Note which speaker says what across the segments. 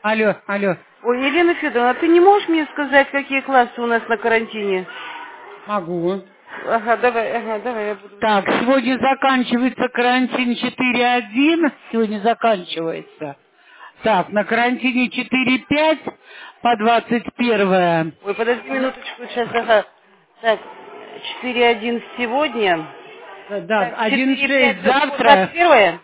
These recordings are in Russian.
Speaker 1: Алло, алло.
Speaker 2: Ой, Елена Федоровна, ты не можешь мне сказать, какие классы у нас на карантине?
Speaker 1: Могу.
Speaker 2: Ага, давай, я буду
Speaker 1: Так,
Speaker 2: учить.
Speaker 1: сегодня заканчивается карантин 4.1. Сегодня заканчивается. Так, на карантине 4.5 по 21.
Speaker 2: Ой, подожди минуточку, сейчас, ага. Так, 4.1 сегодня.
Speaker 1: Да,
Speaker 2: Так,
Speaker 1: 1.6
Speaker 2: 4.5 по
Speaker 1: завтра.
Speaker 2: 21?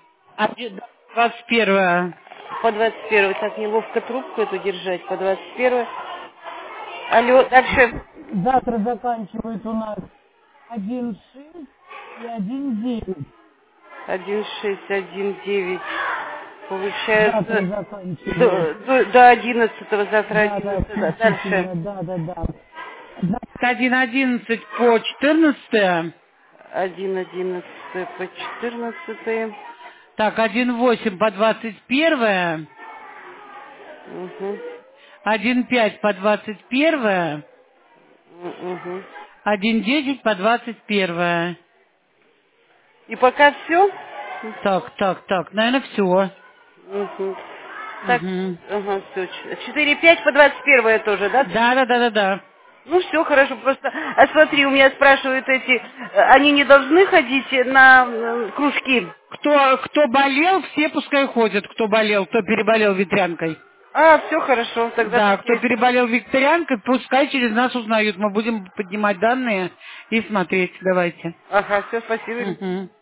Speaker 1: 21.
Speaker 2: По 21. Так, неловко трубку эту держать. По 21. Алло, дальше.
Speaker 1: Завтра заканчивает у нас 1.6 и 1.9.
Speaker 2: 1.6, 1.9.
Speaker 1: Завтра
Speaker 2: Получается,
Speaker 1: заканчивает.
Speaker 2: до 11 завтра
Speaker 1: Да, да,
Speaker 2: 11. Дальше.
Speaker 1: включительно, да. 1.11 по 14.
Speaker 2: 1.11 по 14.
Speaker 1: Так, 1.8 по 21.
Speaker 2: Угу.
Speaker 1: 1.5 по 21.
Speaker 2: Угу.
Speaker 1: 1.10 по 21.
Speaker 2: И пока все?
Speaker 1: Так, наверное, все.
Speaker 2: Угу. Так,
Speaker 1: Угу.
Speaker 2: ага, все. 4.5 по 21 тоже, да?
Speaker 1: Да.
Speaker 2: Ну все, хорошо, просто, а смотри, у меня спрашивают эти, они не должны ходить на кружки?
Speaker 1: Кто болел, все пускай ходят, кто болел, кто переболел ветрянкой.
Speaker 2: А, все хорошо, тогда
Speaker 1: Да,
Speaker 2: так
Speaker 1: кто
Speaker 2: я сделаю.
Speaker 1: переболел ветрянкой, пускай через нас узнают. Мы будем поднимать данные и смотреть. Давайте.
Speaker 2: Ага, все, спасибо.
Speaker 1: Угу.